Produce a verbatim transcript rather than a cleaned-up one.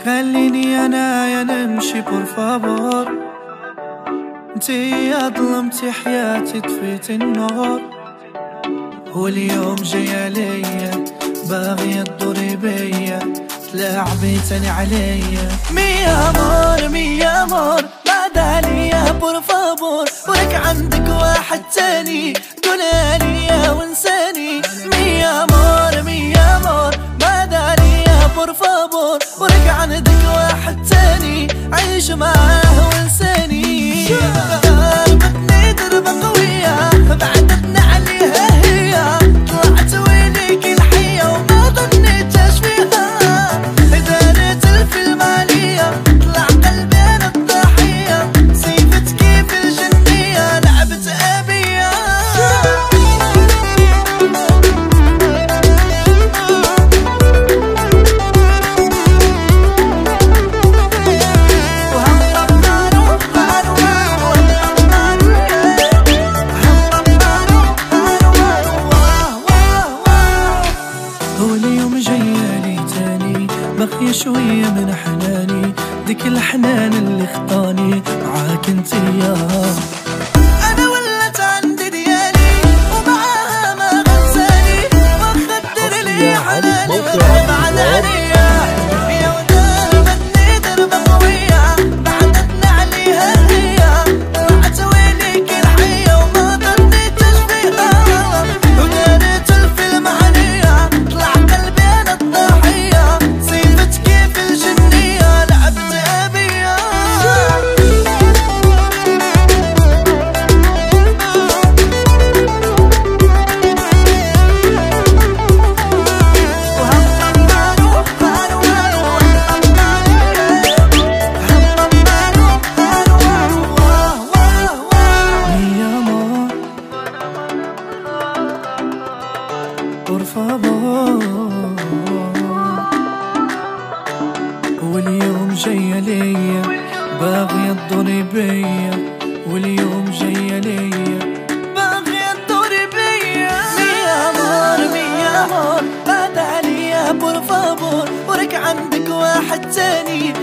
خليني انا يا نمشي بور فابور، انتي يا ظلمتي حياتي طفيت النور، واليوم جاية ليا باغية تدوري بيا تلاعبي تاني عليا. مي امور مي امور بعد ليا بور فابور، ولك عندك واحد تاني قولالي يا وانساني. مي امور مي امور بعد ليا بور فابور، ولك عندك واحد تاني عيش معاه وانساني. ضربتني ضربة قوية بعدتنا عليها هي، طلعت ويليك الحية وما ظنيتش فيها، دارت الفيلم عليا طلع قلبي انا الضحية، سيفت كيف الجنية لعبت ابية. بقي شوية من حناني، ديك الحنان اللي خطاني معاك انت يا انا ولت عندي ديالي ومعاها ما غنساني، وخدر لي حناني وغاب عن عليا. يا ضربتني ضربة قوية بعدتنا عليها هي، طلعت ويليك الحية وما ظنيتش فيها، ودارت الفيلم عليا طلع قلبي انا الضحية، كيف الجنية لعبت أبية. Por favor واليوم جاية ليا باغية تدوري بيا، واليوم جاية ليا باغية تدوري بيا. مي امور مي امور بعد عليا بور فابور، ولك عندك واحد تاني